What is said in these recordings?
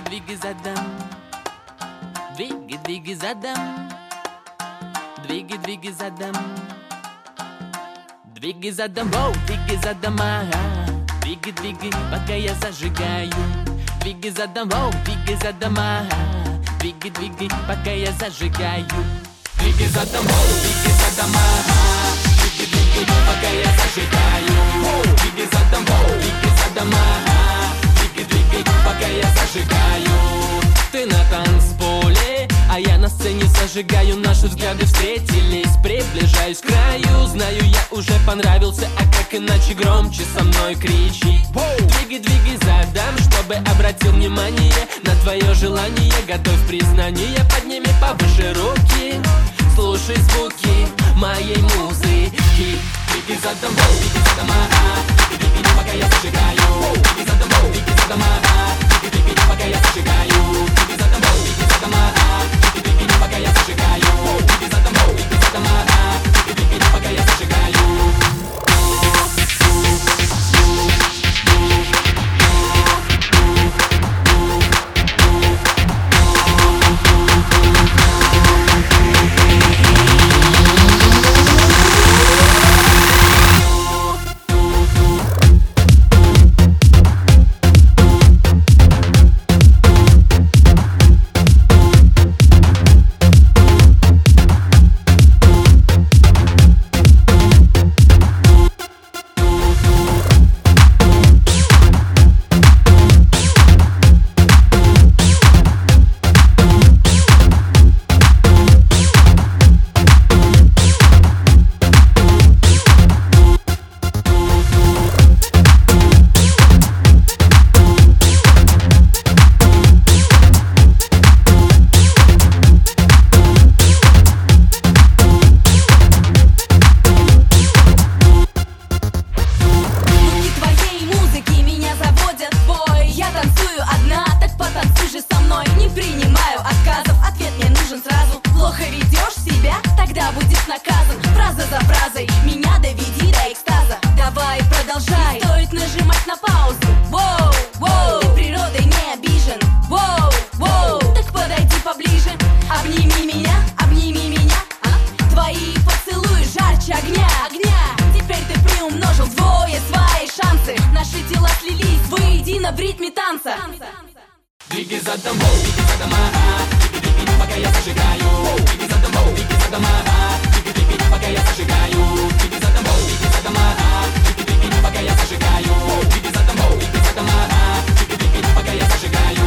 двигай задом. Двигай задом. Двигай задом. Двигай задом, воу, двигай задом, ага. Двигай, пока я зажигаю. Двигай задом, воу, двигай задом, ага. Двигай, пока я зажигаю. Двигай задом, воу, двигай задом, ага. Двигай, пока я зажигаю. Двигай задом, воу, двигай задом, ага. Двигай, пока я зажигаю. Ты на танцполе, а я на сцене зажигаю. Наши взгляды встретились, приближаюсь к краю. Знаю, я уже понравился, а как иначе громче со мной кричи. Двигай задом, чтобы обратил внимание на твое желание. Готовь признание, подними повыше руки. Слушай звуки моей музыки. Двигай задом, двигай задом, ага. Двигай, пока я зажигаю. Двигай задом, двигай задом, ага. Двигай, пока я зажигаю. Двигай задом, двигай задом, ага. Двигай, пока я зажигаю. Двигай задом, двигай задом, ага. Двигай, пока я зажигаю. Двигай задом, двигай задом, ага. Двигай, пока я зажигаю. Двигай задом, двигай задом, ага. Двигай, пока я зажигаю. Двигай задом, двигай задом, ага. Двигай, пока я зажигаю. Двигай задом, двигай задом, ага. Двигай, пока я зажигаю.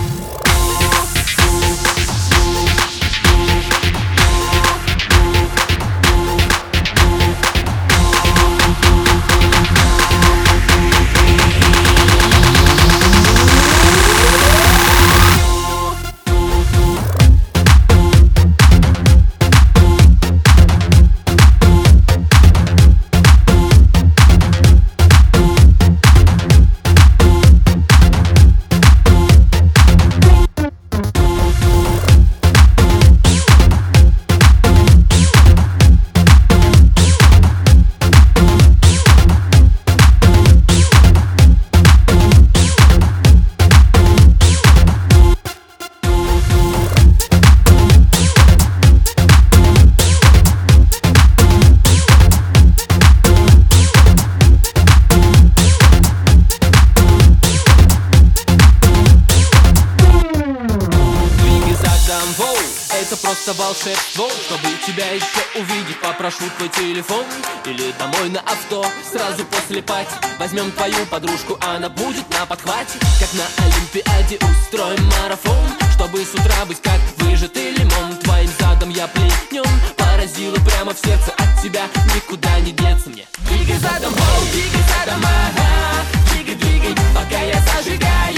Это просто волшебство. Чтобы тебя еще увидеть, попрошу твой телефон или домой на авто. Сразу после пати возьмем твою подружку, она будет на подхвате. Как на Олимпиаде устроим марафон, чтобы с утра быть как выжатый лимон. Твоим задом я пленен, поразила прямо в сердце. От тебя никуда не деться мне. Двигай задом, двигай задом, ага. Двигай, пока я зажигаю.